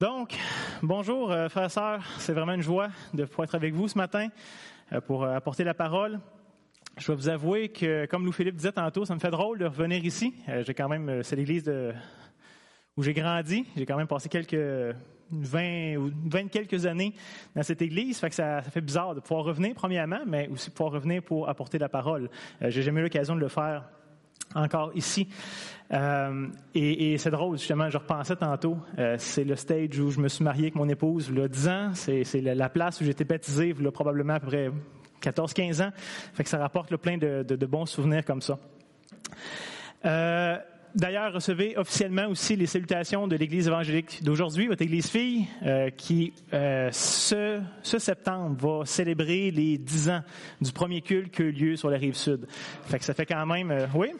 Donc, bonjour frères et sœurs, c'est vraiment une joie de pouvoir être avec vous ce matin pour apporter la parole. Je dois vous avouer que, comme Louis-Philippe disait tantôt, ça me fait drôle de revenir ici. C'est l'église où j'ai grandi. J'ai quand même passé 20 quelques années dans cette église. Fait que ça fait bizarre de pouvoir revenir premièrement, mais aussi de pouvoir revenir pour apporter la parole. J'ai jamais eu l'occasion de le faire encore ici. Et c'est drôle, justement, je repensais tantôt, c'est le stage où je me suis marié avec mon épouse il y a 10 ans, c'est la place où j'ai été baptisé il y a probablement à peu près 14-15 ans, fait que ça rapporte plein de bons souvenirs comme ça. D'ailleurs, recevez officiellement aussi les salutations de l'Église évangélique d'aujourd'hui, votre Église fille, qui ce septembre va célébrer les 10 ans du premier culte qui a eu lieu sur la Rive-Sud. Fait que ça fait quand même... oui.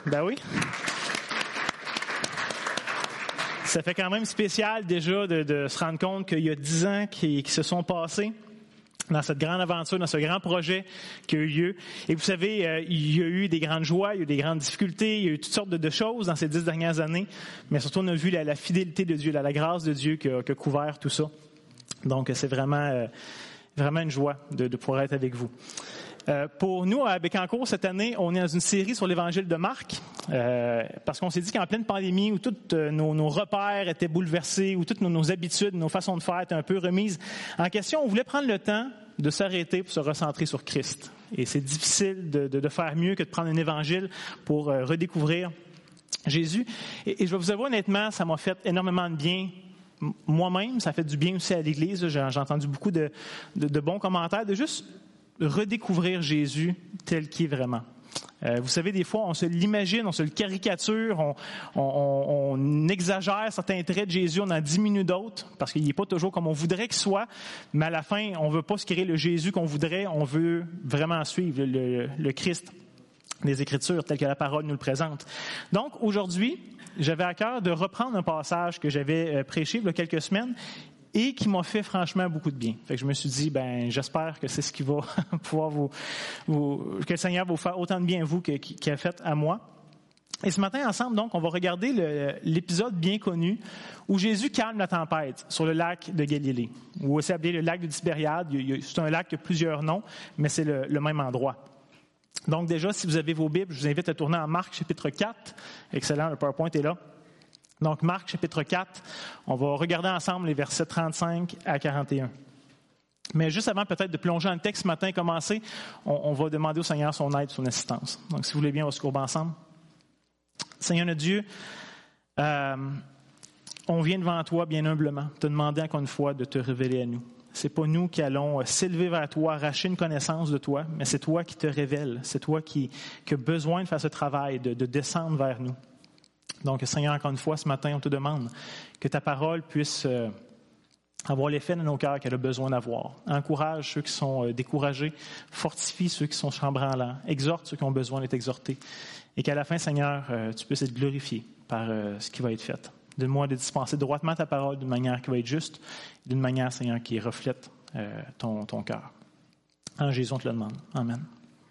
Ça fait quand même spécial déjà de se rendre compte qu'il y a 10 ans qui se sont passés dans cette grande aventure, dans ce grand projet qui a eu lieu. Et vous savez, il y a eu des grandes joies, il y a eu des grandes difficultés, il y a eu toutes sortes de choses dans ces 10 dernières années, mais surtout on a vu la fidélité de Dieu, la grâce de Dieu qui a couvert tout ça. Donc c'est vraiment une joie de pouvoir être avec vous. Pour nous, à Bécancour, cette année, on est dans une série sur l'Évangile de Marc, parce qu'on s'est dit qu'en pleine pandémie, où tous nos repères étaient bouleversés, où toutes nos habitudes, nos façons de faire étaient un peu remises en question, on voulait prendre le temps de s'arrêter pour se recentrer sur Christ. Et c'est difficile de faire mieux que de prendre un évangile pour redécouvrir Jésus. Et je vais vous avouer honnêtement, ça m'a fait énormément de bien. Moi-même, ça fait du bien aussi à l'Église. J'ai entendu beaucoup de bons commentaires, de juste redécouvrir Jésus tel qu'il est vraiment. Vous savez, des fois, on se l'imagine, on se le caricature, on exagère certains traits de Jésus, on en diminue d'autres, parce qu'il n'est pas toujours comme on voudrait qu'il soit, mais à la fin, on ne veut pas se créer le Jésus qu'on voudrait, on veut vraiment suivre le Christ, les Écritures, telles que la parole nous le présente. Donc, aujourd'hui, j'avais à cœur de reprendre un passage que j'avais prêché il y a quelques semaines, et qui m'a fait franchement beaucoup de bien. Fait que je me suis dit, j'espère que c'est ce qui va pouvoir que le Seigneur va vous faire autant de bien à vous qu'il a fait à moi. Et ce matin, ensemble, donc, on va regarder l'épisode bien connu où Jésus calme la tempête sur le lac de Galilée, ou aussi appelé le lac de Tibériade. C'est un lac qui a plusieurs noms, mais c'est le même endroit. Donc déjà, si vous avez vos Bibles, je vous invite à tourner en Marc, chapitre 4. Excellent, le PowerPoint est là. Donc, Marc, chapitre 4, on va regarder ensemble les versets 35 à 41. Mais juste avant peut-être de plonger dans le texte ce matin et commencer, on va demander au Seigneur son aide, son assistance. Donc, si vous voulez bien, on va se courber ensemble. Seigneur notre Dieu, on vient devant toi bien humblement, te demander encore une fois de te révéler à nous. C'est pas nous qui allons s'élever vers toi, arracher une connaissance de toi, mais c'est toi qui te révèles. C'est toi qui as besoin de faire ce travail, de descendre vers nous. Donc, Seigneur, encore une fois, ce matin, on te demande que ta parole puisse avoir l'effet dans nos cœurs qu'elle a besoin d'avoir. Encourage ceux qui sont découragés, fortifie ceux qui sont chambranlants, exhorte ceux qui ont besoin d'être exhortés. Et qu'à la fin, Seigneur, tu puisses être glorifié par ce qui va être fait. Donne-moi de dispenser droitement ta parole d'une manière qui va être juste, d'une manière, Seigneur, qui reflète ton cœur. En Jésus, on te le demande. Amen.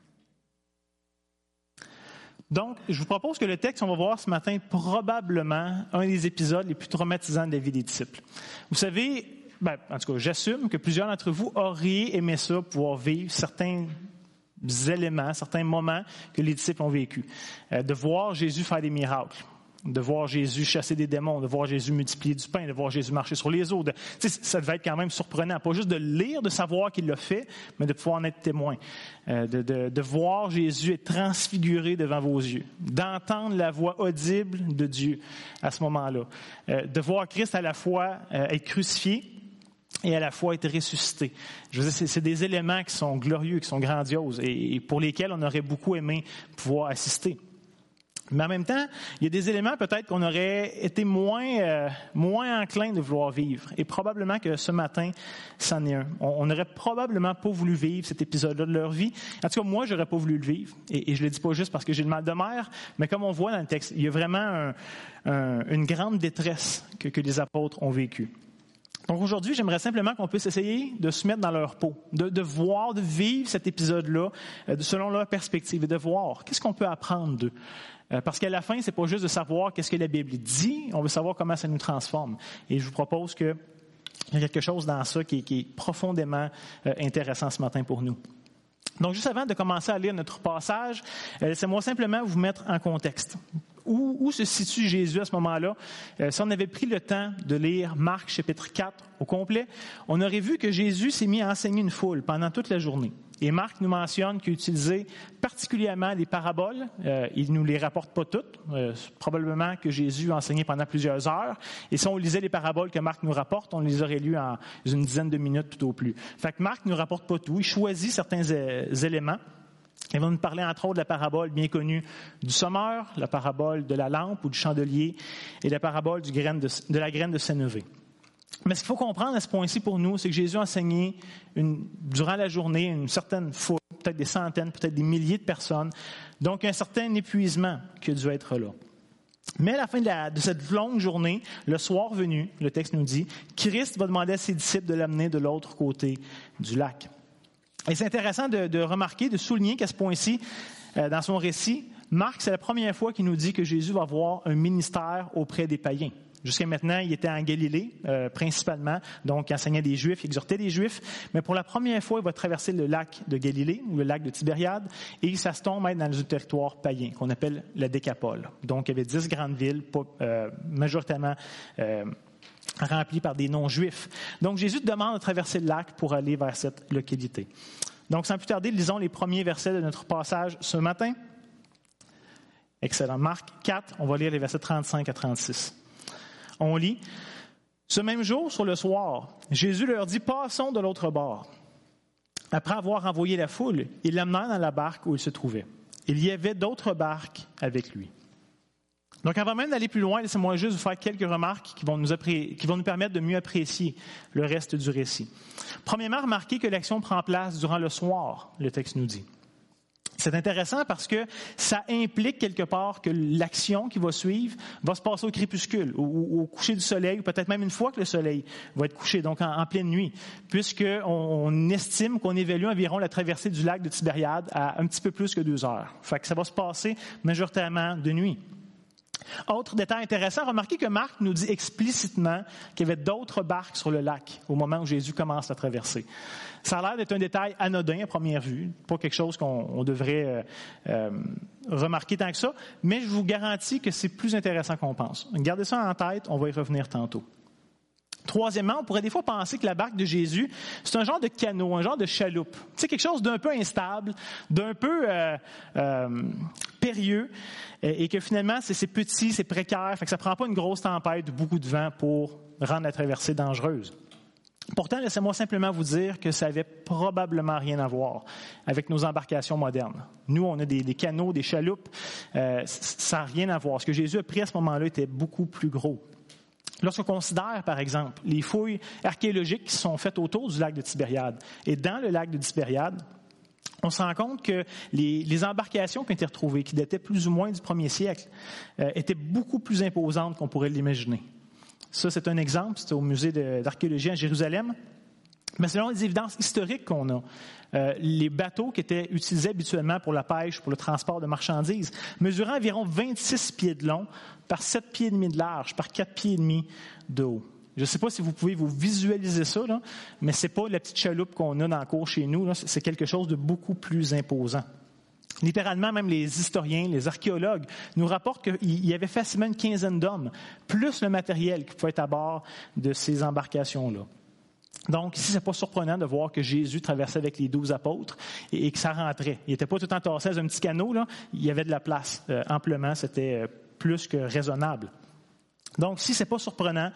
Donc, je vous propose que le texte qu'on va voir ce matin est probablement un des épisodes les plus traumatisants de la vie des disciples. Vous savez, en tout cas, j'assume que plusieurs d'entre vous auraient aimé ça, pouvoir vivre certains éléments, certains moments que les disciples ont vécu. De voir Jésus faire des miracles, de voir Jésus chasser des démons, de voir Jésus multiplier du pain, de voir Jésus marcher sur les eaux. Ça devait être quand même surprenant, pas juste de lire, de savoir qu'il l'a fait, mais de pouvoir en être témoin. De voir Jésus être transfiguré devant vos yeux, d'entendre la voix audible de Dieu à ce moment-là, de voir Christ à la fois être crucifié et à la fois être ressuscité. Je veux dire, c'est des éléments qui sont glorieux, qui sont grandioses et pour lesquels on aurait beaucoup aimé pouvoir assister. Mais en même temps, il y a des éléments peut-être qu'on aurait été moins enclin de vouloir vivre. Et probablement que ce matin, c'en est un. On n'aurait probablement pas voulu vivre cet épisode-là de leur vie. En tout cas, moi, j'aurais pas voulu le vivre. Et je le dis pas juste parce que j'ai le mal de mer, mais comme on voit dans le texte, il y a vraiment une grande détresse que les apôtres ont vécue. Donc aujourd'hui, j'aimerais simplement qu'on puisse essayer de se mettre dans leur peau, de voir, de vivre cet épisode-là selon leur perspective et de voir qu'est-ce qu'on peut apprendre d'eux. Parce qu'à la fin, c'est pas juste de savoir qu'est-ce que la Bible dit, on veut savoir comment ça nous transforme. Et je vous propose que Il y a quelque chose dans ça qui est profondément intéressant ce matin pour nous. Donc, juste avant de commencer à lire notre passage, laissez-moi simplement vous mettre en contexte. Où se situe Jésus à ce moment-là? Si on avait pris le temps de lire Marc chapitre 4 au complet, on aurait vu que Jésus s'est mis à enseigner une foule pendant toute la journée. Et Marc nous mentionne qu'il utilisait particulièrement les paraboles. Il ne nous les rapporte pas toutes. Probablement que Jésus a enseigné pendant plusieurs heures. Et si on lisait les paraboles que Marc nous rapporte, on les aurait lues en une dizaine de minutes tout au plus. Fait que Marc ne nous rapporte pas tout. Il choisit certains éléments. Il va nous parler entre autres de la parabole bien connue du semeur, la parabole de la lampe ou du chandelier et la parabole de la graine de sénévé. Mais ce qu'il faut comprendre à ce point-ci pour nous, c'est que Jésus a enseigné durant la journée une certaine foule, peut-être des centaines, peut-être des milliers de personnes. Donc, un certain épuisement qui a dû être là. Mais à la fin de cette longue journée, le soir venu, le texte nous dit, Christ va demander à ses disciples de l'amener de l'autre côté du lac. Et c'est intéressant de remarquer, de souligner qu'à ce point-ci, dans son récit, Marc, c'est la première fois qu'il nous dit que Jésus va avoir un ministère auprès des païens. Jusqu'à maintenant, il était en Galilée, principalement, donc il enseignait des Juifs, il exhortait des Juifs. Mais pour la première fois, il va traverser le lac de Galilée, ou le lac de Tibériade, et ça se tombe dans un territoire païen, qu'on appelle la Décapole. Donc, il y avait 10 grandes villes, majoritairement remplies par des non-juifs. Donc, Jésus demande de traverser le lac pour aller vers cette localité. Donc, sans plus tarder, lisons les premiers versets de notre passage ce matin. Excellent. Marc 4, on va lire les versets 35 à 36. On lit, « Ce même jour, sur le soir, Jésus leur dit, « Passons de l'autre bord. » Après avoir envoyé la foule, il l'amena dans la barque où il se trouvait. Il y avait d'autres barques avec lui. Donc, avant même d'aller plus loin, laissez-moi juste vous faire quelques remarques qui vont nous permettre de mieux apprécier le reste du récit. Premièrement, remarquez que l'action prend place durant le soir, le texte nous dit. C'est intéressant parce que ça implique quelque part que l'action qui va suivre va se passer au crépuscule, au coucher du soleil, ou peut-être même une fois que le soleil va être couché, donc en pleine nuit, puisqu'on estime qu'on évalue environ la traversée du lac de Tibériade à un petit peu plus que 2 heures. Fait que ça va se passer majoritairement de nuit. Autre détail intéressant, remarquez que Marc nous dit explicitement qu'il y avait d'autres barques sur le lac au moment où Jésus commence la traversée. Ça a l'air d'être un détail anodin à première vue, pas quelque chose qu'on devrait remarquer tant que ça, mais je vous garantis que c'est plus intéressant qu'on pense. Gardez ça en tête, on va y revenir tantôt. Troisièmement, on pourrait des fois penser que la barque de Jésus, c'est un genre de canot, un genre de chaloupe. Tu sais, quelque chose d'un peu instable, d'un peu périlleux, et que finalement, c'est petit, c'est précaire, fait que ça ne prend pas une grosse tempête, beaucoup de vent pour rendre la traversée dangereuse. Pourtant, laissez-moi simplement vous dire que ça n'avait probablement rien à voir avec nos embarcations modernes. Nous, on a des canots, des chaloupes, ça n'a rien à voir. Ce que Jésus a pris à ce moment-là était beaucoup plus gros. Lorsqu'on considère, par exemple, les fouilles archéologiques qui sont faites autour du lac de Tibériade, et dans le lac de Tibériade, on se rend compte que les embarcations qui ont été retrouvées, qui dataient plus ou moins du 1er siècle, étaient beaucoup plus imposantes qu'on pourrait l'imaginer. Ça, c'est un exemple, c'était au musée d'archéologie à Jérusalem. Mais selon les évidences historiques qu'on a, les bateaux qui étaient utilisés habituellement pour la pêche, pour le transport de marchandises, mesuraient environ 26 pieds de long par 7 pieds et demi de large, par 4 pieds et demi de haut. Je ne sais pas si vous pouvez vous visualiser ça, là, mais ce n'est pas la petite chaloupe qu'on a dans la cour chez nous, là, c'est quelque chose de beaucoup plus imposant. Littéralement, même les historiens, les archéologues nous rapportent qu'il y avait facilement une quinzaine d'hommes, plus le matériel qui pouvait être à bord de ces embarcations-là. Donc, ici, c'est pas surprenant de voir que Jésus traversait avec les 12 apôtres et que ça rentrait. Il n'était pas tout entassé dans un petit canot, là. Il y avait de la place amplement, c'était plus que raisonnable. Donc, si c'est pas surprenant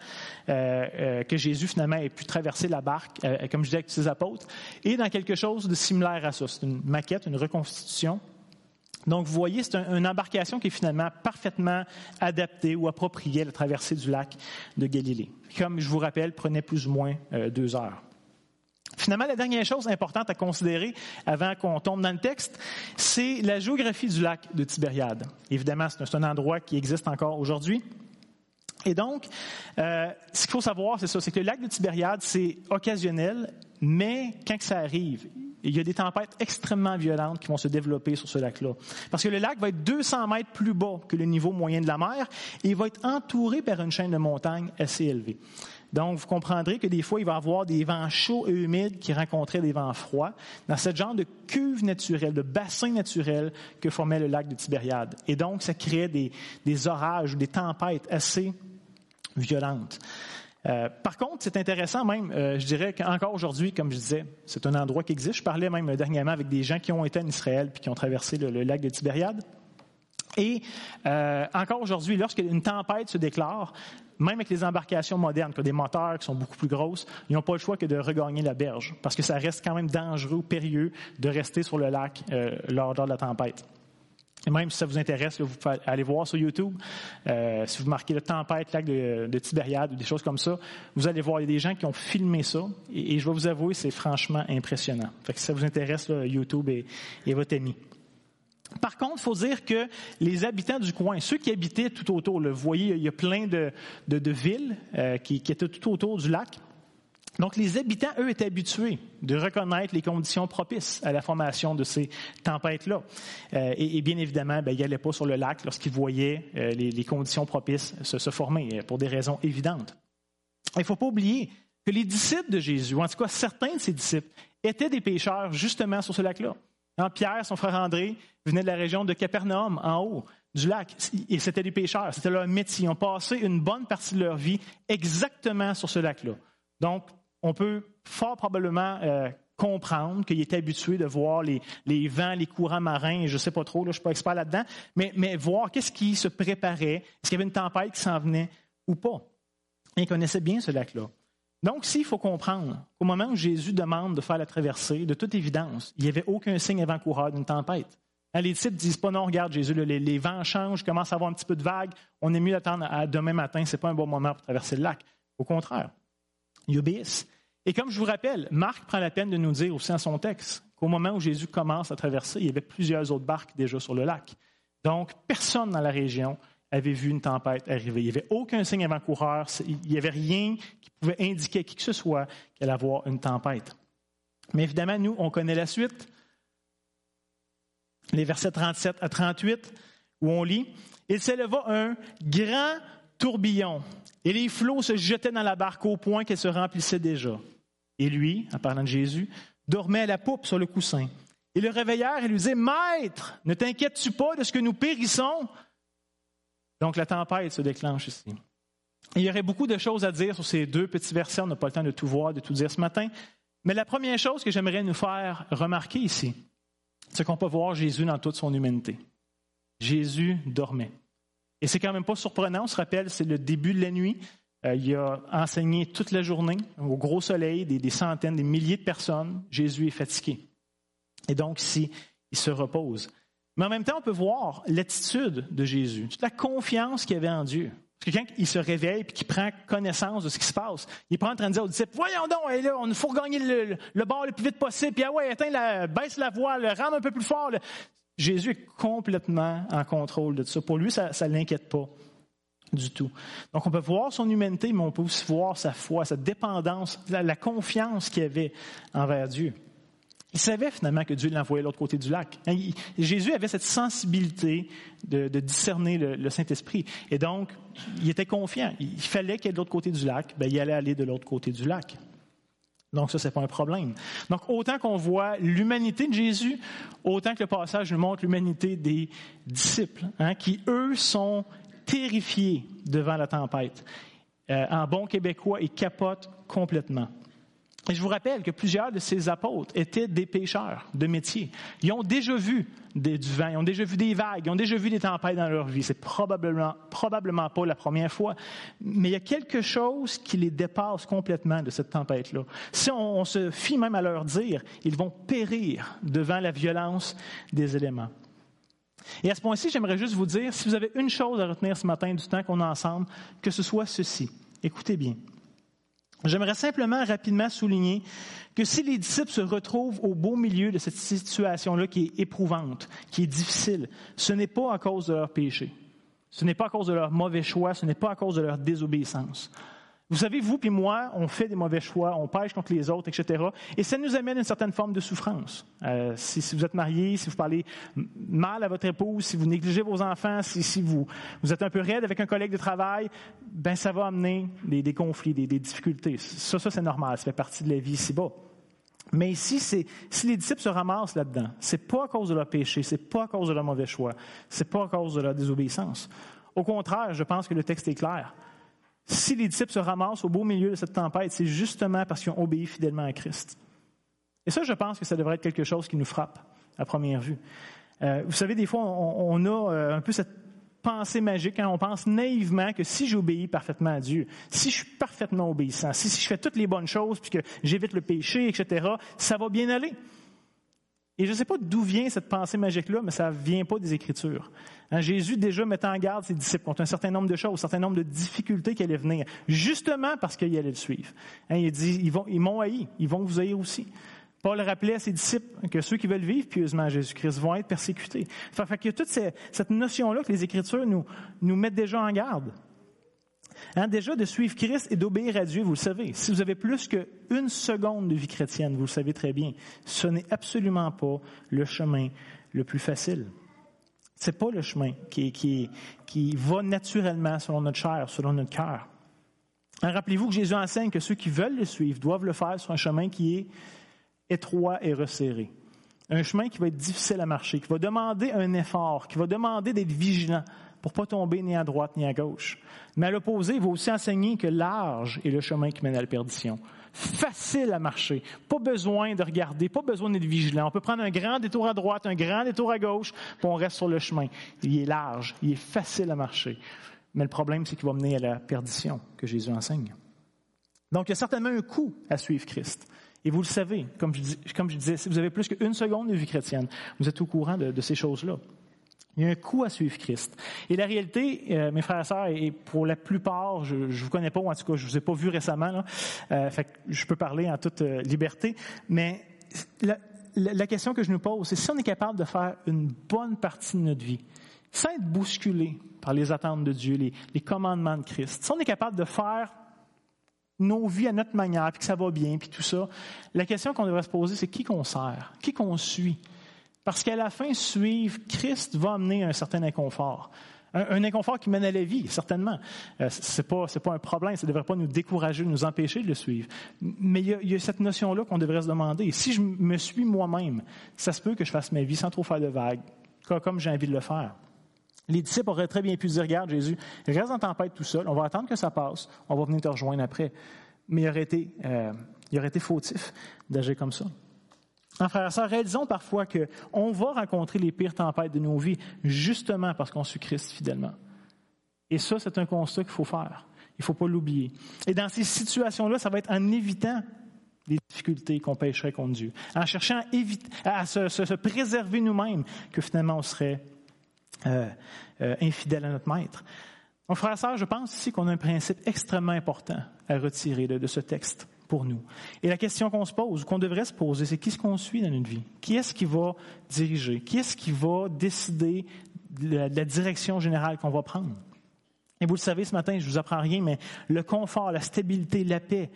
que Jésus, finalement, ait pu traverser la barque, comme je disais, avec ses apôtres, et dans quelque chose de similaire à ça. C'est une maquette, une reconstitution. Donc, vous voyez, c'est une embarcation qui est finalement parfaitement adaptée ou appropriée à la traversée du lac de Galilée. Comme je vous rappelle, prenait plus ou moins 2 heures. Finalement, la dernière chose importante à considérer avant qu'on tombe dans le texte, c'est la géographie du lac de Tibériade. Évidemment, c'est un endroit qui existe encore aujourd'hui. Et donc, ce qu'il faut savoir, c'est ça, c'est que le lac de Tibériade, c'est occasionnel, mais quand ça arrive, il y a des tempêtes extrêmement violentes qui vont se développer sur ce lac-là. Parce que le lac va être 200 mètres plus bas que le niveau moyen de la mer et il va être entouré par une chaîne de montagnes assez élevée. Donc, vous comprendrez que des fois, il va y avoir des vents chauds et humides qui rencontraient des vents froids dans ce genre de cuve naturelle, de bassin naturel que formait le lac de Tibériade. Et donc, ça créait des orages ou des tempêtes assez violentes. Par contre, c'est intéressant même, je dirais qu'encore aujourd'hui, comme je disais, c'est un endroit qui existe. Je parlais même dernièrement avec des gens qui ont été en Israël puis qui ont traversé le lac de Tibériade. Et encore aujourd'hui, lorsqu'une tempête se déclare, même avec les embarcations modernes, qui ont des moteurs qui sont beaucoup plus grosses, ils n'ont pas le choix que de regagner la berge, parce que ça reste quand même dangereux ou périlleux de rester sur le lac lors de la tempête. Et même si ça vous intéresse, là, vous pouvez aller voir sur YouTube. Si vous marquez le tempête, lac de Tibériade ou des choses comme ça, vous allez voir, il y a des gens qui ont filmé ça. Et je vais vous avouer, c'est franchement impressionnant. Fait que si ça vous intéresse, là, YouTube est votre ami. Par contre, il faut dire que les habitants du coin, ceux qui habitaient tout autour, là, vous voyez, il y a plein de villes qui étaient tout autour du lac. Donc, les habitants, eux, étaient habitués de reconnaître les conditions propices à la formation de ces tempêtes-là. Et bien évidemment, ils n'allaient pas sur le lac lorsqu'ils voyaient les conditions propices se former, pour des raisons évidentes. Il ne faut pas oublier que les disciples de Jésus, ou en tout cas certains de ses disciples, étaient des pêcheurs justement sur ce lac-là. Pierre, son frère André, venait de la région de Capernaum, en haut du lac, et c'était des pêcheurs, c'était leur métier. Ils ont passé une bonne partie de leur vie exactement sur ce lac-là. Donc, on peut fort probablement comprendre qu'il était habitué de voir les vents, les courants marins, je ne sais pas trop, là, je ne suis pas expert là-dedans, mais voir qu'est-ce qui se préparait, est-ce qu'il y avait une tempête qui s'en venait ou pas. Et il connaissait bien ce lac-là. Donc, il faut comprendre qu'au moment où Jésus demande de faire la traversée, de toute évidence, il n'y avait aucun signe avant-coureur d'une tempête. Les disciples ne disent pas, non, regarde Jésus, les vents changent, commence à avoir un petit peu de vagues, on est mieux d'attendre à demain matin, ce n'est pas un bon moment pour traverser le lac. Au contraire, ils obéissent. Et comme je vous rappelle, Marc prend la peine de nous dire aussi dans son texte qu'au moment où Jésus commence à traverser, il y avait plusieurs autres barques déjà sur le lac. Donc, personne dans la région avait vu une tempête arriver. Il n'y avait aucun signe avant-coureur, il n'y avait rien qui pouvait indiquer à qui que ce soit qu'il allait avoir une tempête. Mais évidemment, nous, on connaît la suite. Les versets 37 à 38, où on lit « Il s'éleva un grand tourbillon, et les flots se jetaient dans la barque au point qu'elle se remplissait déjà. Et lui, en parlant de Jésus, dormait à la poupe sur le coussin. Ils le réveillèrent et lui disaient « Maître, ne t'inquiètes-tu pas de ce que nous périssons? » Donc la tempête se déclenche ici. Et il y aurait beaucoup de choses à dire sur ces deux petits versets. On n'a pas le temps de tout voir, de tout dire ce matin. Mais la première chose que j'aimerais nous faire remarquer ici, c'est qu'on peut voir Jésus dans toute son humanité. Jésus dormait. Et c'est quand même pas surprenant. On se rappelle, c'est le début de la nuit. Il a enseigné toute la journée, au gros soleil, des centaines, des milliers de personnes. Jésus est fatigué. Et donc ici, il se repose. Mais en même temps, on peut voir l'attitude de Jésus, toute la confiance qu'il avait en Dieu. Parce que quand il se réveille et qu'il prend connaissance de ce qui se passe, il n'est pas en train de dire aux disciples, voyons donc, là, il faut regagner le bord le plus vite possible, puis baisse la voile, rame un peu plus fort. Là. Jésus est complètement en contrôle de tout ça. Pour lui, ça ne l'inquiète pas du tout. Donc, on peut voir son humanité, mais on peut aussi voir sa foi, sa dépendance, la confiance qu'il avait envers Dieu. Il savait finalement que Dieu l'envoyait de l'autre côté du lac. Jésus avait cette sensibilité de discerner le Saint-Esprit. Et donc, il était confiant. Il fallait qu'il y ait de l'autre côté du lac, il allait aller de l'autre côté du lac. Donc ça, ce n'est pas un problème. Donc, autant qu'on voit l'humanité de Jésus, autant que le passage nous montre l'humanité des disciples, qui, eux, sont terrifiés devant la tempête. En bon québécois, ils capotent complètement. Et je vous rappelle que plusieurs de ces apôtres étaient des pêcheurs de métier. Ils ont déjà vu du vent, ils ont déjà vu des vagues, ils ont déjà vu des tempêtes dans leur vie. C'est probablement pas la première fois. Mais il y a quelque chose qui les dépasse complètement de cette tempête-là. Si on se fie même à leur dire, ils vont périr devant la violence des éléments. Et à ce point-ci, j'aimerais juste vous dire, si vous avez une chose à retenir ce matin du temps qu'on a ensemble, que ce soit ceci. Écoutez bien. J'aimerais simplement rapidement souligner que si les disciples se retrouvent au beau milieu de cette situation-là qui est éprouvante, qui est difficile, ce n'est pas à cause de leur péché. Ce n'est pas à cause de leur mauvais choix, ce n'est pas à cause de leur désobéissance. Vous savez, vous puis moi, on fait des mauvais choix, on pêche contre les autres, etc. Et ça nous amène une certaine forme de souffrance. Si vous êtes marié, si vous parlez mal à votre épouse, si vous négligez vos enfants, si vous êtes un peu raide avec un collègue de travail, ben ça va amener des conflits, des difficultés. Ça, c'est normal, ça fait partie de la vie ici-bas. Mais ici, si les disciples se ramassent là-dedans, c'est pas à cause de leur péché, c'est pas à cause de leur mauvais choix, c'est pas à cause de leur désobéissance. Au contraire, je pense que le texte est clair. Si les disciples se ramassent au beau milieu de cette tempête, c'est justement parce qu'ils ont obéi fidèlement à Christ. Et ça, je pense que ça devrait être quelque chose qui nous frappe à première vue. Vous savez, des fois, on a un peu cette pensée magique, on pense naïvement que si j'obéis parfaitement à Dieu, si je suis parfaitement obéissant, si je fais toutes les bonnes choses, puis que j'évite le péché, etc., ça va bien aller. Et je ne sais pas d'où vient cette pensée magique-là, mais ça ne vient pas des Écritures. Jésus déjà mettait en garde ses disciples contre un certain nombre de choses, un certain nombre de difficultés qui allaient venir, justement parce qu'il allait le suivre. Il dit, ils m'ont haï, ils vont vous haïr aussi. Paul rappelait à ses disciples que ceux qui veulent vivre pieusement à Jésus-Christ vont être persécutés. Fait qu'il y a toute cette notion-là que les Écritures nous mettent déjà en garde. Déjà, de suivre Christ et d'obéir à Dieu, vous le savez. Si vous avez plus qu'une seconde de vie chrétienne, vous le savez très bien, ce n'est absolument pas le chemin le plus facile. C'est pas le chemin qui va naturellement selon notre chair, selon notre cœur. Rappelez-vous que Jésus enseigne que ceux qui veulent le suivre doivent le faire sur un chemin qui est étroit et resserré. Un chemin qui va être difficile à marcher, qui va demander un effort, qui va demander d'être vigilant pour ne pas tomber ni à droite ni à gauche. Mais à l'opposé, il va aussi enseigner que large est le chemin qui mène à la perdition. Facile à marcher, pas besoin de regarder, pas besoin d'être vigilant. On peut prendre un grand détour à droite, un grand détour à gauche, puis on reste sur le chemin. Il est large, il est facile à marcher. Mais le problème, c'est qu'il va mener à la perdition que Jésus enseigne. Donc, il y a certainement un coût à suivre Christ. Et vous le savez, comme je disais, si vous avez plus qu'une seconde de vie chrétienne, vous êtes au courant de ces choses-là. Il y a un coût à suivre Christ. Et la réalité, mes frères et sœurs, et pour la plupart, je ne vous connais pas, ou en tout cas, je ne vous ai pas vu récemment, là, fait que je peux parler en toute liberté, mais la question que je nous pose, c'est si on est capable de faire une bonne partie de notre vie, sans être bousculé par les attentes de Dieu, les commandements de Christ, si on est capable de faire nos vies à notre manière, puis que ça va bien, puis tout ça, la question qu'on devrait se poser, c'est qui qu'on sert, qui qu'on suit. Parce qu'à la fin, suivre Christ va amener un certain inconfort. Un inconfort qui mène à la vie, certainement. C'est pas un problème, ça ne devrait pas nous décourager, nous empêcher de le suivre. Mais il y a cette notion-là qu'on devrait se demander. Si je me suis moi-même, ça se peut que je fasse ma vie sans trop faire de vagues, comme j'ai envie de le faire. Les disciples auraient très bien pu dire, regarde Jésus, reste en tempête tout seul, on va attendre que ça passe, on va venir te rejoindre après. Mais il aurait été fautif d'agir comme ça. Frères et sœurs, réalisons parfois qu'on va rencontrer les pires tempêtes de nos vies justement parce qu'on suit Christ fidèlement. Et ça, c'est un constat qu'il faut faire. Il ne faut pas l'oublier. Et dans ces situations-là, ça va être en évitant les difficultés qu'on pécherait contre Dieu, en cherchant à se préserver nous-mêmes, que finalement on serait infidèle à notre Maître. Donc, frères et sœurs, je pense ici qu'on a un principe extrêmement important à retirer de ce texte pour nous. Et la question qu'on se pose, qu'on devrait se poser, c'est qui est-ce qu'on suit dans notre vie? Qui est-ce qui va diriger? Qui est-ce qui va décider de la direction générale qu'on va prendre? Et vous le savez, ce matin, je ne vous apprends rien, mais le confort, la stabilité, la paix,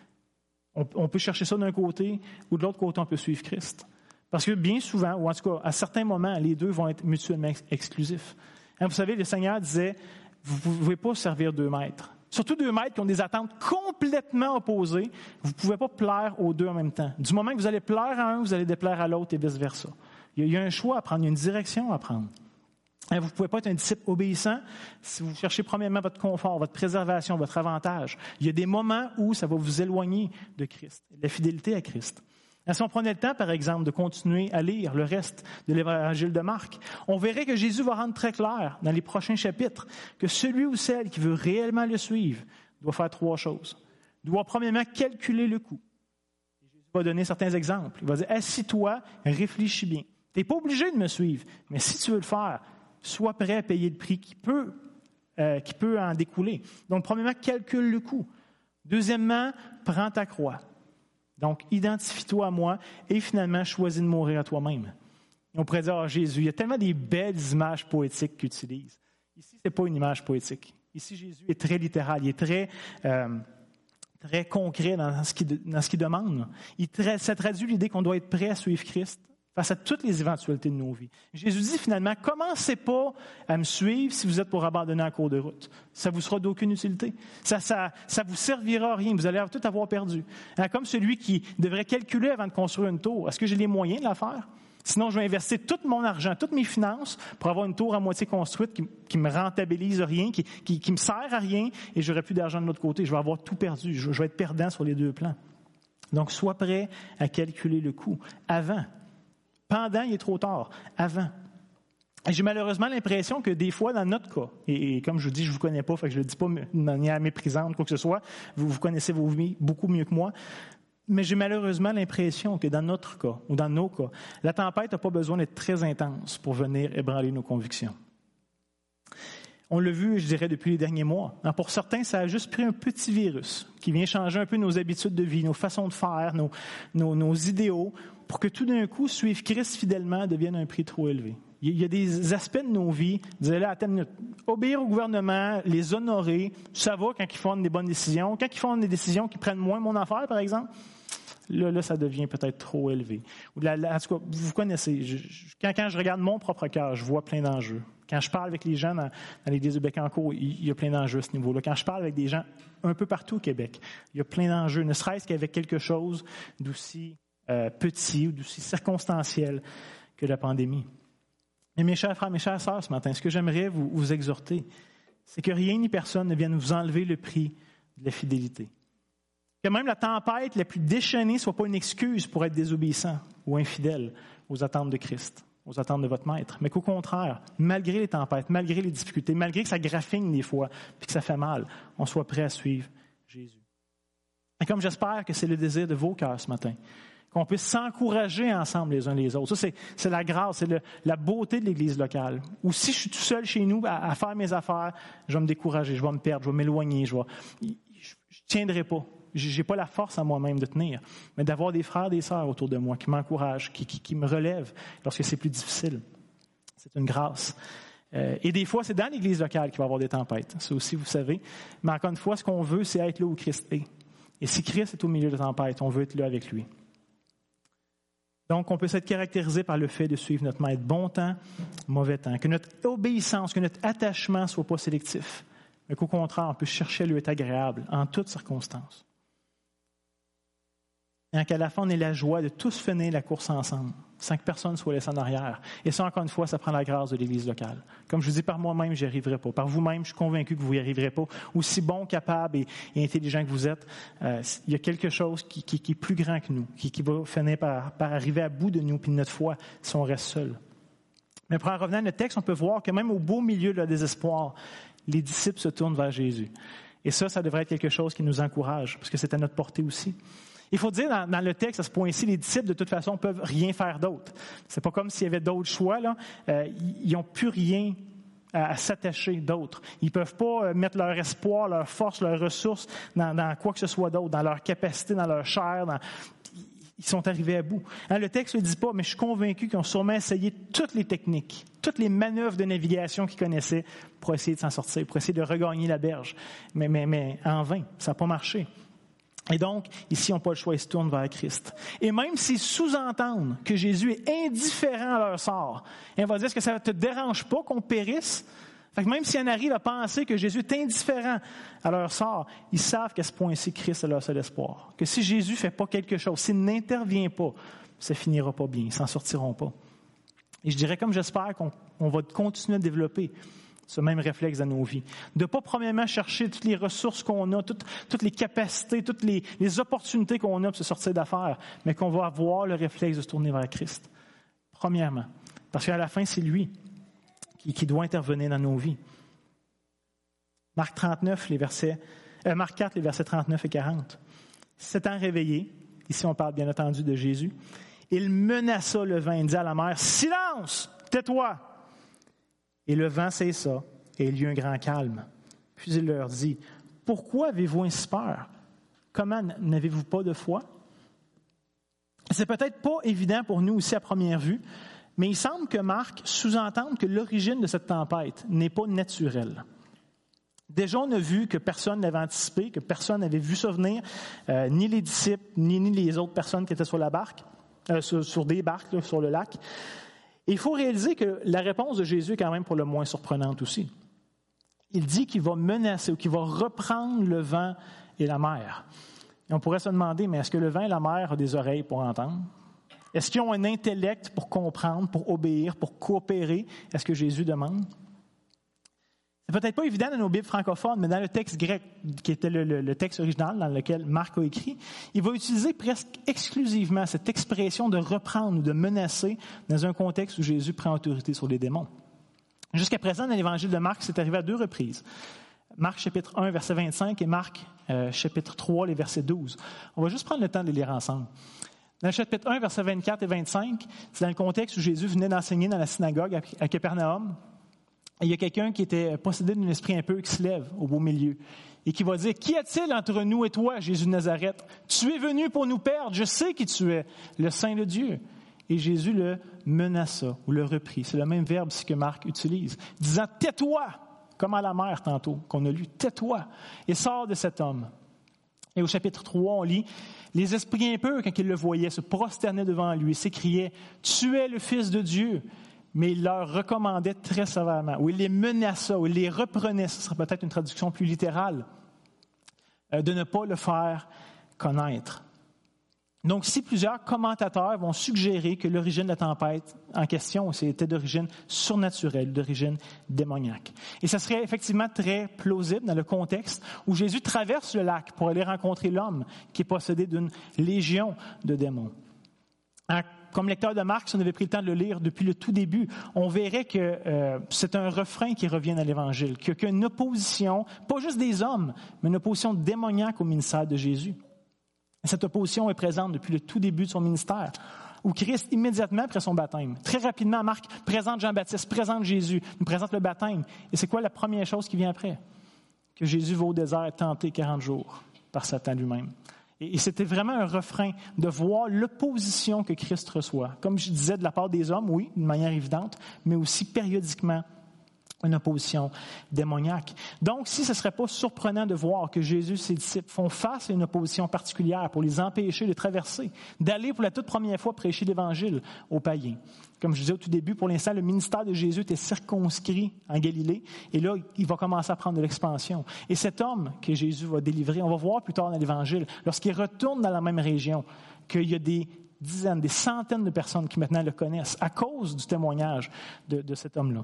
on peut chercher ça d'un côté ou de l'autre côté, on peut suivre Christ. Parce que bien souvent, ou en tout cas, à certains moments, les deux vont être mutuellement exclusifs. Vous savez, le Seigneur disait, vous ne pouvez pas servir 2 maîtres. Surtout 2 maîtres qui ont des attentes complètement opposées. Vous ne pouvez pas plaire aux 2 en même temps. Du moment que vous allez plaire à un, vous allez déplaire à l'autre et vice-versa. Il y a un choix à prendre, il y a une direction à prendre. Vous ne pouvez pas être un disciple obéissant si vous cherchez premièrement votre confort, votre préservation, votre avantage. Il y a des moments où ça va vous éloigner de Christ, de la fidélité à Christ. Si on prenait le temps, par exemple, de continuer à lire le reste de l'Évangile de Marc, on verrait que Jésus va rendre très clair dans les prochains chapitres que celui ou celle qui veut réellement le suivre doit faire 3 choses. Il doit premièrement calculer le coût. Jésus va donner certains exemples. Il va dire, assis-toi, réfléchis bien. Tu n'es pas obligé de me suivre, mais si tu veux le faire, sois prêt à payer le prix qui peut en découler. Donc, premièrement, calcule le coût. Deuxièmement, prends ta croix. Donc, identifie-toi à moi et finalement, choisis de mourir à toi-même. Et on pourrait dire, Jésus, il y a tellement des belles images poétiques qu'il utilise. Ici, ce n'est pas une image poétique. Ici, Jésus est très littéral, il est très très concret dans ce qu'il demande. Ça traduit l'idée qu'on doit être prêt à suivre Christ face à toutes les éventualités de nos vies. Jésus dit finalement, commencez pas à me suivre si vous êtes pour abandonner en cours de route. Ça vous sera d'aucune utilité. Ça vous servira à rien. Vous allez tout avoir perdu. Comme celui qui devrait calculer avant de construire une tour. Est-ce que j'ai les moyens de la faire? Sinon, je vais investir tout mon argent, toutes mes finances pour avoir une tour à moitié construite qui me rentabilise rien, qui me sert à rien, et j'aurai plus d'argent de l'autre côté. Je vais avoir tout perdu. Je vais être perdant sur les deux plans. Donc, sois prêt à calculer le coût avant. Pendant, il est trop tard. Avant. Et j'ai malheureusement l'impression que des fois, dans notre cas, et comme je vous dis, je ne vous connais pas, fait que je ne le dis pas de manière méprisante, quoi que ce soit, vous connaissez vos vies beaucoup mieux que moi, mais j'ai malheureusement l'impression que dans notre cas, ou dans nos cas, la tempête n'a pas besoin d'être très intense pour venir ébranler nos convictions. On l'a vu, je dirais, depuis les derniers mois. Pour certains, ça a juste pris un petit virus qui vient changer un peu nos habitudes de vie, nos façons de faire, nos idéaux, pour que tout d'un coup, suivre Christ fidèlement devienne un prix trop élevé. Il y a des aspects de nos vies, disons là, attends une minute, obéir au gouvernement, les honorer, ça va quand ils font des bonnes décisions. Quand ils font des décisions qui prennent moins mon affaire, par exemple, là, ça devient peut-être trop élevé. En tout cas, vous connaissez, quand je regarde mon propre cœur, je vois plein d'enjeux. Quand je parle avec les gens dans l'église de Bécancour, il y a plein d'enjeux à ce niveau-là. Quand je parle avec des gens un peu partout au Québec, il y a plein d'enjeux, ne serait-ce qu'avec quelque chose d'aussi petit ou d'aussi circonstanciel que la pandémie. Mais mes chers frères, mes chères sœurs, ce matin, ce que j'aimerais vous exhorter, c'est que rien ni personne ne vienne vous enlever le prix de la fidélité. Que même la tempête la plus déchaînée ne soit pas une excuse pour être désobéissant ou infidèle aux attentes de Christ, aux attentes de votre Maître, mais qu'au contraire, malgré les tempêtes, malgré les difficultés, malgré que ça graffigne des fois, puis que ça fait mal, on soit prêt à suivre Jésus. Et comme j'espère que c'est le désir de vos cœurs ce matin, qu'on puisse s'encourager ensemble les uns les autres. Ça, c'est la grâce, c'est la beauté de l'Église locale. Ou si je suis tout seul chez nous à faire mes affaires, je vais me décourager, je vais me perdre, je vais m'éloigner, je tiendrai pas. Je n'ai pas la force en moi-même de tenir, mais d'avoir des frères et des sœurs autour de moi qui m'encouragent, qui me relèvent lorsque c'est plus difficile. C'est une grâce. Et des fois, c'est dans l'Église locale qu'il va y avoir des tempêtes. Ça aussi, vous savez. Mais encore une fois, ce qu'on veut, c'est être là où Christ est. Et si Christ est au milieu de la tempête, on veut être là avec lui. Donc, on peut être caractérisé par le fait de suivre notre Maître bon temps, mauvais temps. Que notre obéissance, que notre attachement ne soit pas sélectif, mais qu'au contraire, on peut chercher à lui être agréable en toutes circonstances. Et qu'à la fin, on ait la joie de tous finir la course ensemble, sans que personne soit laissé en arrière. Et ça, encore une fois, ça prend la grâce de l'Église locale. Comme je vous dis, par moi-même, je n'y arriverai pas. Par vous-même, je suis convaincu que vous n'y arriverez pas. Aussi bon, capable et intelligent que vous êtes, il y a quelque chose qui est plus grand que nous, qui va finir par arriver à bout de nous, puis de notre foi, si on reste seul. Mais pour en revenir à notre texte, on peut voir que même au beau milieu de leur désespoir, les disciples se tournent vers Jésus. Et ça devrait être quelque chose qui nous encourage, parce que c'est à notre portée aussi. Il faut dire, dans le texte, à ce point-ci, les disciples, de toute façon, ne peuvent rien faire d'autre. C'est pas comme s'il y avait d'autres choix, là. Ils n'ont plus rien à s'attacher d'autre. Ils ne peuvent pas mettre leur espoir, leur force, leurs ressources dans quoi que ce soit d'autre, dans leur capacité, dans leur chair. Ils sont arrivés à bout. Le texte ne le dit pas, mais je suis convaincu qu'ils ont sûrement essayé toutes les techniques, toutes les manœuvres de navigation qu'ils connaissaient pour essayer de s'en sortir, pour essayer de regagner la berge. Mais en vain, ça n'a pas marché. Et donc, ici, ils n'ont pas le choix, ils se tournent vers Christ. Et même s'ils sous-entendent que Jésus est indifférent à leur sort, il va dire, est-ce que ça ne te dérange pas qu'on périsse? Fait que même s'ils en arrivent à penser que Jésus est indifférent à leur sort, ils savent qu'à ce point-ci, Christ est leur seul espoir. Que si Jésus ne fait pas quelque chose, s'il n'intervient pas, ça ne finira pas bien, ils ne s'en sortiront pas. Et je dirais, comme j'espère qu'on va continuer à développer ce même réflexe dans nos vies. De ne pas premièrement chercher toutes les ressources qu'on a, toutes les capacités, toutes les opportunités qu'on a pour se sortir d'affaires, mais qu'on va avoir le réflexe de se tourner vers Christ. Premièrement. Parce qu'à la fin, c'est lui qui doit intervenir dans nos vies. Marc 4, les versets 39 et 40. S'étant réveillé, ici on parle bien entendu de Jésus, il menaça le vent et dit à la mer, « Silence! Tais-toi! » Et le vent cessa, et il y eut un grand calme. Puis il leur dit, « Pourquoi avez-vous ainsi peur? Comment n'avez-vous pas de foi? » C'est peut-être pas évident pour nous aussi à première vue, mais il semble que Marc sous-entende que l'origine de cette tempête n'est pas naturelle. Déjà, on a vu que personne n'avait anticipé, que personne n'avait vu ça venir, ni les disciples, ni les autres personnes qui étaient sur la barque, sur des barques, là, sur le lac. Et il faut réaliser que la réponse de Jésus est quand même pour le moins surprenante aussi. Il dit qu'il va menacer ou qu'il va reprendre le vent et la mer. Et on pourrait se demander, mais est-ce que le vent et la mer ont des oreilles pour entendre? Est-ce qu'ils ont un intellect pour comprendre, pour obéir, pour coopérer? Est-ce que Jésus demande? C'est peut-être pas évident dans nos Bibles francophones, mais dans le texte grec, qui était le texte original dans lequel Marc a écrit, il va utiliser presque exclusivement cette expression de reprendre ou de menacer dans un contexte où Jésus prend autorité sur les démons. Jusqu'à présent, dans l'Évangile de Marc, c'est arrivé à 2 reprises. Marc chapitre 1, verset 25 et Marc chapitre 3, les versets 12. On va juste prendre le temps de les lire ensemble. Dans le chapitre 1, versets 24 et 25, c'est dans le contexte où Jésus venait d'enseigner dans la synagogue à Capernaum. Et il y a quelqu'un qui était possédé d'un esprit impur qui se lève au beau milieu et qui va dire « Qu'y a-t-il entre nous et toi, Jésus de Nazareth? Tu es venu pour nous perdre, je sais qui tu es, le Saint de Dieu. » Et Jésus le menaça ou le reprit. C'est le même verbe que Marc utilise, disant « Tais-toi », comme à la mer tantôt, qu'on a lu, « Tais-toi et sors de cet homme. » Et au chapitre 3, on lit « Les esprits impurs, quand ils le voyaient, se prosternaient devant lui et s'écriaient « Tu es le Fils de Dieu ». Mais il leur recommandait très sévèrement, ou il les menaça, ou il les reprenait, ce serait peut-être une traduction plus littérale, de ne pas le faire connaître. Donc, si plusieurs commentateurs vont suggérer que l'origine de la tempête en question était d'origine surnaturelle, d'origine démoniaque. Et ça serait effectivement très plausible dans le contexte où Jésus traverse le lac pour aller rencontrer l'homme qui est possédé d'une légion de démons. Comme lecteur de Marc, si on avait pris le temps de le lire depuis le tout début, on verrait que c'est un refrain qui revient dans l'Évangile, qu'il y a une opposition, pas juste des hommes, mais une opposition démoniaque au ministère de Jésus. Et cette opposition est présente depuis le tout début de son ministère, où Christ, immédiatement après son baptême, très rapidement, Marc présente Jean-Baptiste, présente Jésus, nous présente le baptême. Et c'est quoi la première chose qui vient après? Que Jésus va au désert tenter 40 jours par Satan lui-même. Et c'était vraiment un refrain de voir l'opposition que Christ reçoit. Comme je disais, de la part des hommes, oui, d'une manière évidente, mais aussi périodiquement une opposition démoniaque. Donc, si ce ne serait pas surprenant de voir que Jésus et ses disciples font face à une opposition particulière pour les empêcher de traverser, d'aller pour la toute première fois prêcher l'Évangile aux païens. Comme je disais au tout début, pour l'instant, le ministère de Jésus était circonscrit en Galilée, et là, il va commencer à prendre de l'expansion. Et cet homme que Jésus va délivrer, on va voir plus tard dans l'Évangile, lorsqu'il retourne dans la même région, qu'il y a des dizaines, des centaines de personnes qui maintenant le connaissent à cause du témoignage de cet homme-là.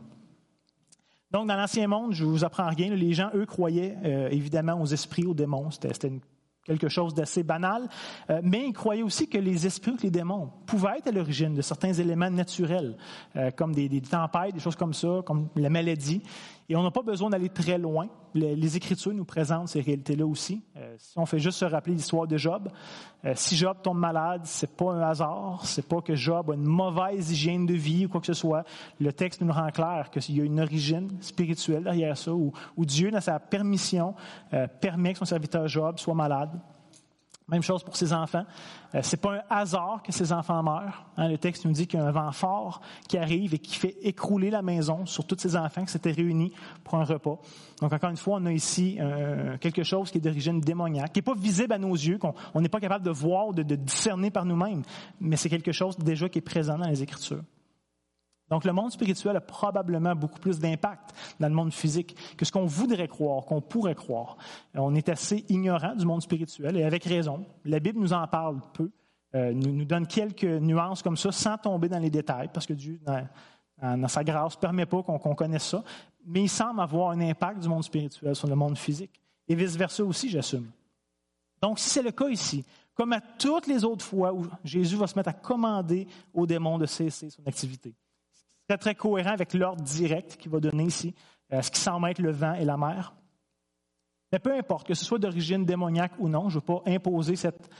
Donc, dans l'Ancien Monde, je ne vous apprends rien. Les gens, eux, croyaient évidemment aux esprits, aux démons. C'était quelque chose d'assez banal. Mais ils croyaient aussi que les esprits ou que les démons pouvaient être à l'origine de certains éléments naturels, comme des tempêtes, des choses comme ça, comme la maladie. Et on n'a pas besoin d'aller très loin. Les Écritures nous présentent ces réalités-là aussi. Si on fait juste se rappeler l'histoire de Job, si Job tombe malade, c'est pas un hasard, c'est pas que Job a une mauvaise hygiène de vie ou quoi que ce soit. Le texte nous rend clair qu'il y a une origine spirituelle derrière ça, où Dieu, dans sa permission, permet que son serviteur Job soit malade. Même chose pour ses enfants. C'est pas un hasard que ses enfants meurent. Le texte nous dit qu'il y a un vent fort qui arrive et qui fait écrouler la maison sur tous ses enfants qui s'étaient réunis pour un repas. Donc, encore une fois, on a ici quelque chose qui est d'origine démoniaque, qui n'est pas visible à nos yeux, qu'on n'est pas capable de voir ou de discerner par nous-mêmes, mais c'est quelque chose déjà qui est présent dans les Écritures. Donc, le monde spirituel a probablement beaucoup plus d'impact dans le monde physique que ce qu'on voudrait croire, qu'on pourrait croire. On est assez ignorant du monde spirituel et avec raison. La Bible nous en parle peu, nous donne quelques nuances comme ça sans tomber dans les détails parce que Dieu, dans sa grâce, ne permet pas qu'on connaisse ça. Mais il semble avoir un impact du monde spirituel sur le monde physique. Et vice-versa aussi, j'assume. Donc, si c'est le cas ici, comme à toutes les autres fois où Jésus va se mettre à commander aux démons de cesser son activité, c'est très cohérent avec l'ordre direct qu'il va donner ici, ce qui semble être le vent et la mer. Mais peu importe, que ce soit d'origine démoniaque ou non, je ne veux pas imposer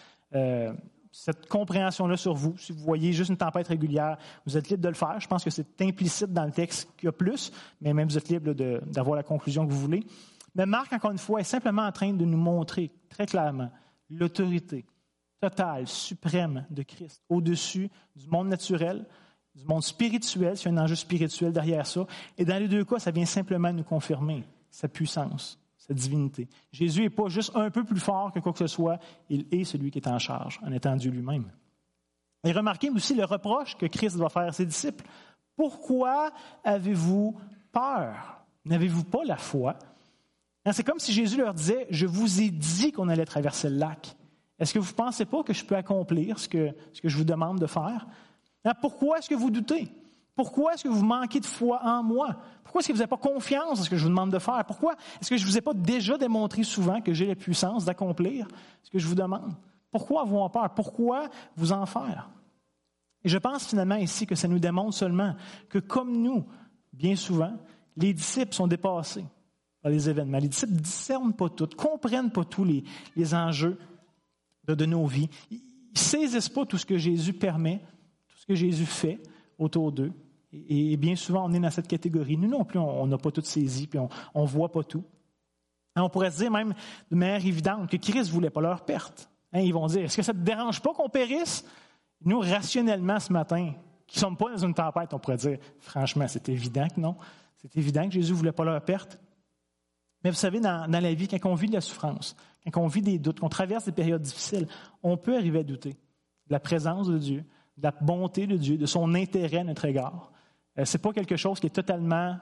cette compréhension-là sur vous. Si vous voyez juste une tempête régulière, vous êtes libre de le faire. Je pense que c'est implicite dans le texte qu'il y a plus, mais même vous êtes libre d'avoir la conclusion que vous voulez. Mais Marc, encore une fois, est simplement en train de nous montrer très clairement l'autorité totale, suprême de Christ, au-dessus du monde naturel, du monde spirituel, s'il y a un enjeu spirituel derrière ça. Et dans les deux cas, ça vient simplement nous confirmer sa puissance, sa divinité. Jésus n'est pas juste un peu plus fort que quoi que ce soit, il est celui qui est en charge, en étant Dieu lui-même. Et remarquez aussi le reproche que Christ va faire à ses disciples. Pourquoi avez-vous peur? N'avez-vous pas la foi? C'est comme si Jésus leur disait, je vous ai dit qu'on allait traverser le lac. Est-ce que vous ne pensez pas que je peux accomplir ce que je vous demande de faire? Pourquoi est-ce que vous doutez? Pourquoi est-ce que vous manquez de foi en moi? Pourquoi est-ce que vous n'avez pas confiance en ce que je vous demande de faire? Pourquoi est-ce que je ne vous ai pas déjà démontré souvent que j'ai la puissance d'accomplir ce que je vous demande? Pourquoi avoir peur? Pourquoi vous en faire? Et je pense finalement ici que ça nous démontre seulement que comme nous, bien souvent, les disciples sont dépassés par les événements. Les disciples ne discernent pas tout, ne comprennent pas tous les enjeux de nos vies. Ils ne saisissent pas tout ce que Jésus permet, tout ce que Jésus fait autour d'eux. Et bien souvent, on est dans cette catégorie. Nous non plus, on n'a pas tout saisi, puis on ne voit pas tout. On pourrait se dire même de manière évidente que Christ ne voulait pas leur perte. Ils vont dire, est-ce que ça ne te dérange pas qu'on périsse? Nous, rationnellement, ce matin, qui ne sommes pas dans une tempête, on pourrait dire, franchement, c'est évident que non. C'est évident que Jésus ne voulait pas leur perte. Mais vous savez, dans la vie, quand on vit de la souffrance, quand on vit des doutes, qu'on traverse des périodes difficiles, on peut arriver à douter de la présence de Dieu, de la bonté de Dieu, de son intérêt à notre égard. Ce n'est pas quelque chose qui est totalement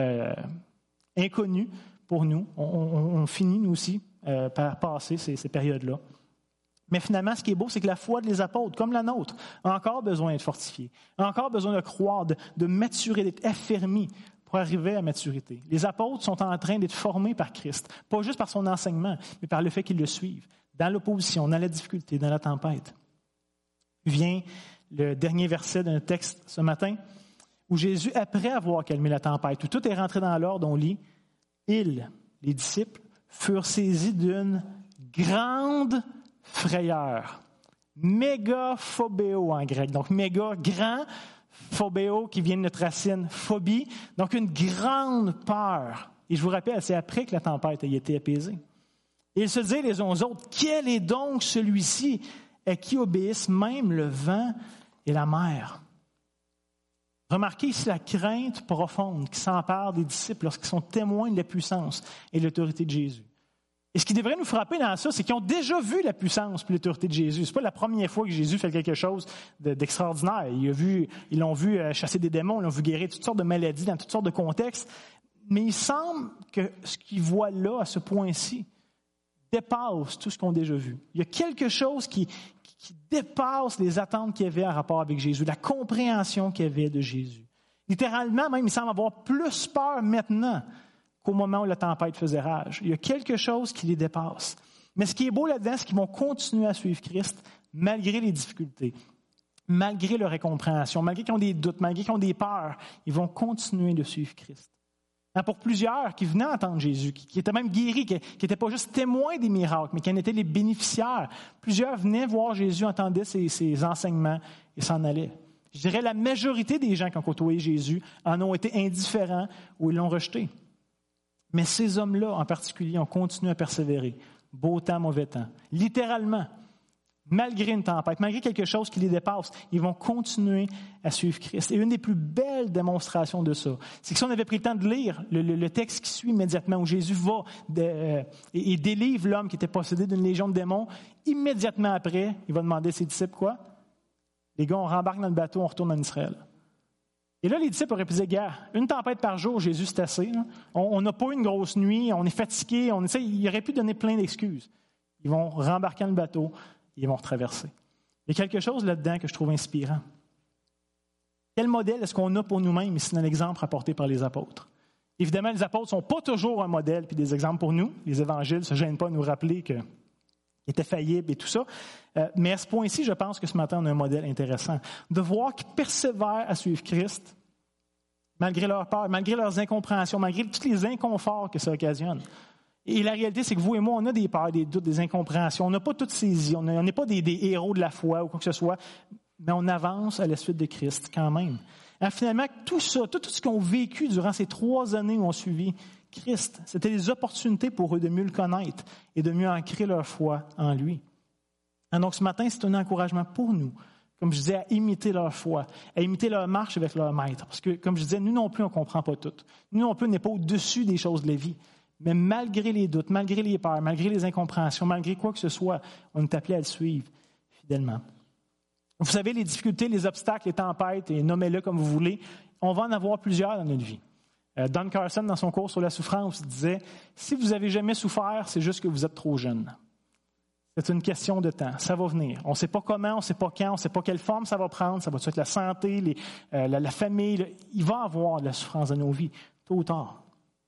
inconnu pour nous. On finit, nous aussi, par passer ces périodes-là. Mais finalement, ce qui est beau, c'est que la foi des apôtres, comme la nôtre, a encore besoin d'être fortifiée, a encore besoin de croire, de maturer, d'être affermie pour arriver à maturité. Les apôtres sont en train d'être formés par Christ, pas juste par son enseignement, mais par le fait qu'ils le suivent, dans l'opposition, dans la difficulté, dans la tempête. Vient le dernier verset d'un texte ce matin, où Jésus, après avoir calmé la tempête, où tout est rentré dans l'ordre, on lit, ils, les disciples, furent saisis d'une grande frayeur. Mégaphobéo en grec. Donc, méga, grand, phobéo qui vient de notre racine, phobie. Donc, une grande peur. Et je vous rappelle, c'est après que la tempête a été apaisée. Et ils se disaient les uns aux autres, quel est donc celui-ci à qui obéissent même le vent et la mer? Remarquez ici la crainte profonde qui s'empare des disciples lorsqu'ils sont témoins de la puissance et de l'autorité de Jésus. Et ce qui devrait nous frapper dans ça, c'est qu'ils ont déjà vu la puissance et l'autorité de Jésus. Ce n'est pas la première fois que Jésus fait quelque chose d'extraordinaire. Ils l'ont vu chasser des démons, ils l'ont vu guérir toutes sortes de maladies dans toutes sortes de contextes. Mais il semble que ce qu'ils voient là, à ce point-ci, dépasse tout ce qu'on a déjà vu. Il y a quelque chose qui dépasse les attentes qu'il y avait en rapport avec Jésus, la compréhension qu'il y avait de Jésus. Littéralement, même, il semble avoir plus peur maintenant qu'au moment où la tempête faisait rage. Il y a quelque chose qui les dépasse. Mais ce qui est beau là-dedans, c'est qu'ils vont continuer à suivre Christ malgré les difficultés, malgré leur incompréhension, malgré qu'ils ont des doutes, malgré qu'ils ont des peurs. Ils vont continuer de suivre Christ. Pour plusieurs qui venaient entendre Jésus, qui étaient même guéris, qui n'étaient pas juste témoins des miracles, mais qui en étaient les bénéficiaires, plusieurs venaient voir Jésus, entendaient ses enseignements et s'en allaient. Je dirais la majorité des gens qui ont côtoyé Jésus en ont été indifférents ou ils l'ont rejeté. Mais ces hommes-là, en particulier, ont continué à persévérer. Beau temps, mauvais temps. Littéralement, malgré une tempête, malgré quelque chose qui les dépasse, ils vont continuer à suivre Christ. Et une des plus belles démonstrations de ça, c'est que si on avait pris le temps de lire le texte qui suit immédiatement, où Jésus va et délivre l'homme qui était possédé d'une légion de démons, immédiatement après, il va demander à ses disciples quoi? Les gars, on rembarque dans le bateau, on retourne en Israël. Et là, les disciples auraient pu dire, gars, une tempête par jour, Jésus, c'est assez. Là. On n'a pas une grosse nuit, on est fatigué, il aurait pu donner plein d'excuses. Ils vont rembarquer dans le bateau, et ils vont retraverser. Il y a quelque chose là-dedans que je trouve inspirant. Quel modèle est-ce qu'on a pour nous-mêmes ici dans l'exemple rapporté par les apôtres? Évidemment, les apôtres ne sont pas toujours un modèle puis des exemples pour nous. Les évangiles ne se gênent pas à nous rappeler qu'ils étaient faillibles et tout ça. Mais à ce point-ci, je pense que ce matin, on a un modèle intéressant. De voir qu'ils persévèrent à suivre Christ, malgré leur peur, malgré leurs incompréhensions, malgré tous les inconforts que ça occasionne. Et la réalité, c'est que vous et moi, on a des peurs, des doutes, des incompréhensions. On n'a pas toutes saisi. On n'est pas des héros de la foi ou quoi que ce soit. Mais on avance à la suite de Christ quand même. Et finalement, tout ça, tout ce qu'on a vécu durant ces 3 années où on suivi Christ, c'était des opportunités pour eux de mieux le connaître et de mieux ancrer leur foi en lui. Et donc ce matin, c'est un encouragement pour nous, comme je disais, à imiter leur foi, à imiter leur marche avec leur maître. Parce que, comme je disais, nous non plus, on ne comprend pas tout. Nous non plus, on n'est pas au-dessus des choses de la vie. Mais malgré les doutes, malgré les peurs, malgré les incompréhensions, malgré quoi que ce soit, on est appelé à le suivre fidèlement. Vous savez, les difficultés, les obstacles, les tempêtes, et nommez-le comme vous voulez, on va en avoir plusieurs dans notre vie. Don Carson, dans son cours sur la souffrance, disait « Si vous n'avez jamais souffert, c'est juste que vous êtes trop jeune. » C'est une question de temps. Ça va venir. On ne sait pas comment, on ne sait pas quand, on ne sait pas quelle forme ça va prendre. Ça va être la santé, la famille. Il va y avoir de la souffrance dans nos vies, tôt ou tard.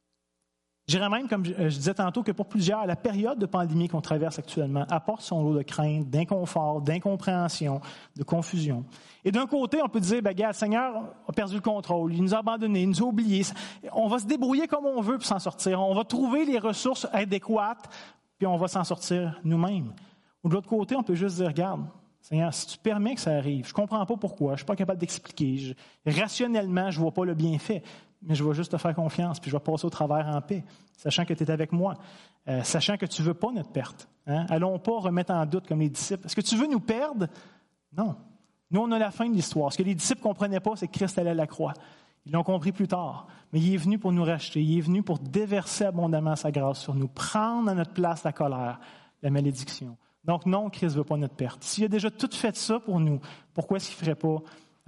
Je dirais même, comme je disais tantôt, que pour plusieurs, la période de pandémie qu'on traverse actuellement apporte son lot de crainte, d'inconfort, d'incompréhension, de confusion. Et d'un côté, on peut dire, regarde, le Seigneur a perdu le contrôle, il nous a abandonnés, il nous a oubliés. On va se débrouiller comme on veut pour s'en sortir. On va trouver les ressources adéquates, puis on va s'en sortir nous-mêmes. Ou de l'autre côté, on peut juste dire, regarde, Seigneur, si tu permets que ça arrive, je ne comprends pas pourquoi, je ne suis pas capable d'expliquer. Rationnellement, je ne vois pas le bienfait, mais je vais juste te faire confiance, puis je vais passer au travers en paix, sachant que tu es avec moi, sachant que tu ne veux pas notre perte. Hein? Allons pas remettre en doute comme les disciples. Est-ce que tu veux nous perdre? Non. Nous, on a la fin de l'histoire. Ce que les disciples ne comprenaient pas, c'est que Christ allait à la croix. Ils l'ont compris plus tard. Mais il est venu pour nous racheter. Il est venu pour déverser abondamment sa grâce sur nous, prendre à notre place la colère, la malédiction. Donc non, Christ ne veut pas notre perte. S'il a déjà tout fait ça pour nous, pourquoi est-ce qu'il ne ferait pas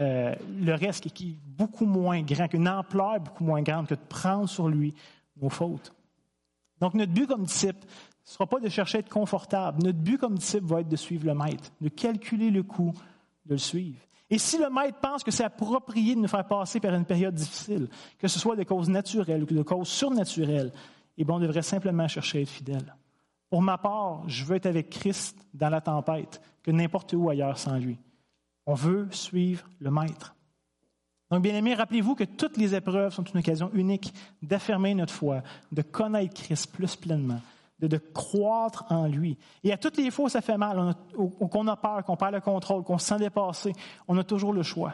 le reste qui est beaucoup moins grand, qu'une ampleur beaucoup moins grande que de prendre sur lui nos fautes? Donc notre but comme disciple ne sera pas de chercher à être confortable. Notre but comme disciple va être de suivre le Maître, de calculer le coût de le suivre. Et si le Maître pense que c'est approprié de nous faire passer par une période difficile, que ce soit de causes naturelles ou de causes surnaturelles, eh bien, on devrait simplement chercher à être fidèle. Pour ma part, je veux être avec Christ dans la tempête, que n'importe où ailleurs sans lui. On veut suivre le Maître. Donc, bien-aimés, rappelez-vous que toutes les épreuves sont une occasion unique d'affirmer notre foi, de connaître Christ plus pleinement, de croître en lui. Et à toutes les fois où ça fait mal, qu'on a peur, qu'on perd le contrôle, qu'on se sent dépassé, on a toujours le choix.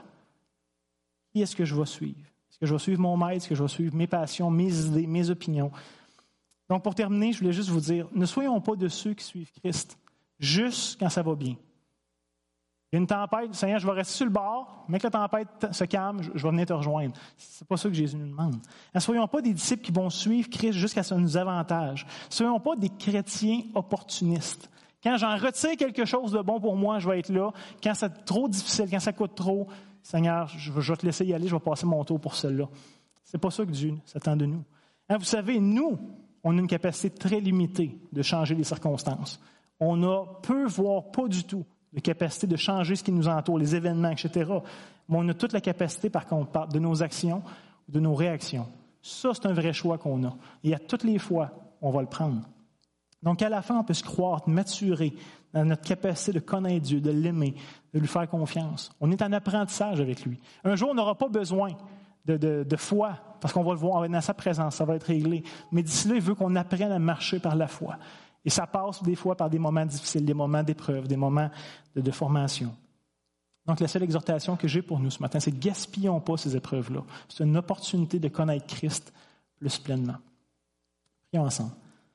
Qui est-ce que je vais suivre? Est-ce que je vais suivre mon Maître? Est-ce que je vais suivre mes passions, mes idées, mes opinions? Donc, pour terminer, je voulais juste vous dire, ne soyons pas de ceux qui suivent Christ, juste quand ça va bien. Il y a une tempête, Seigneur, je vais rester sur le bord, mais que la tempête se calme, je vais venir te rejoindre. Ce n'est pas ça que Jésus nous demande. Ne soyons pas des disciples qui vont suivre Christ jusqu'à ce que ça nous avantage. Ne soyons pas des chrétiens opportunistes. Quand j'en retire quelque chose de bon pour moi, je vais être là. Quand c'est trop difficile, quand ça coûte trop, Seigneur, je vais te laisser y aller, je vais passer mon tour pour cela. Ce n'est pas ça que Dieu s'attend de nous. Hein, vous savez, nous, on a une capacité très limitée de changer les circonstances. On a peu, voire pas du tout, de capacité de changer ce qui nous entoure, les événements, etc. Mais on a toute la capacité, par contre, de nos actions, de nos réactions. Ça, c'est un vrai choix qu'on a. Et à toutes les fois, on va le prendre. Donc, à la fin, on peut se croître, maturer dans notre capacité de connaître Dieu, de l'aimer, de lui faire confiance. On est en apprentissage avec lui. Un jour, on n'aura pas besoin de foi, parce qu'on va le voir, on va être dans sa présence, ça va être réglé. Mais d'ici là, il veut qu'on apprenne à marcher par la foi. Et ça passe des fois par des moments difficiles, des moments d'épreuve, des moments de formation. Donc, la seule exhortation que j'ai pour nous ce matin, c'est gaspillons pas ces épreuves-là. C'est une opportunité de connaître Christ plus pleinement. Prions ensemble.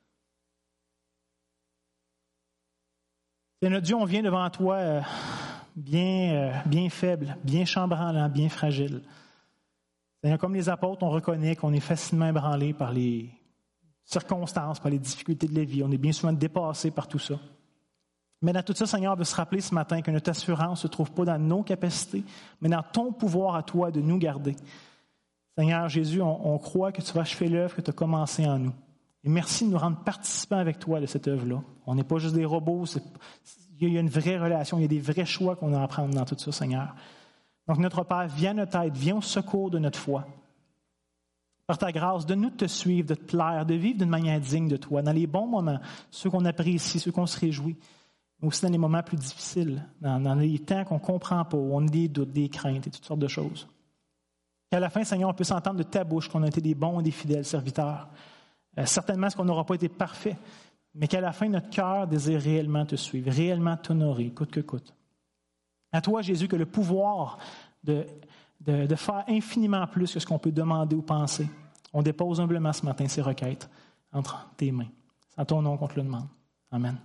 Seigneur notre Dieu, on vient devant toi bien faible, bien chambranlant, bien fragile. Seigneur, comme les apôtres, on reconnaît qu'on est facilement ébranlé par les circonstances, par les difficultés de la vie. On est bien souvent dépassé par tout ça. Mais dans tout ça, Seigneur, on veut se rappeler ce matin que notre assurance ne se trouve pas dans nos capacités, mais dans ton pouvoir à toi de nous garder. Seigneur Jésus, on croit que tu vas achever l'œuvre que tu as commencée en nous. Et merci de nous rendre participants avec toi de cette œuvre-là. On n'est pas juste des robots, il y a une vraie relation, il y a des vrais choix qu'on a à prendre dans tout ça, Seigneur. Donc notre Père, viens à notre aide, viens au secours de notre foi. Par ta grâce, donne-nous de te suivre, de te plaire, de vivre d'une manière digne de toi, dans les bons moments, ceux qu'on apprécie, ceux qu'on se réjouit, mais aussi dans les moments plus difficiles, dans les temps qu'on ne comprend pas, où on a des doutes, des craintes et toutes sortes de choses. Qu'à la fin, Seigneur, on puisse entendre de ta bouche qu'on a été des bons et des fidèles serviteurs. Certainement, ce qu'on n'aura pas été parfait, mais qu'à la fin, notre cœur désire réellement te suivre, réellement t'honorer, coûte que coûte. À toi, Jésus, que le pouvoir de faire infiniment plus que ce qu'on peut demander ou penser. On dépose humblement ce matin ces requêtes entre tes mains. C'est en ton nom qu'on te le demande. Amen.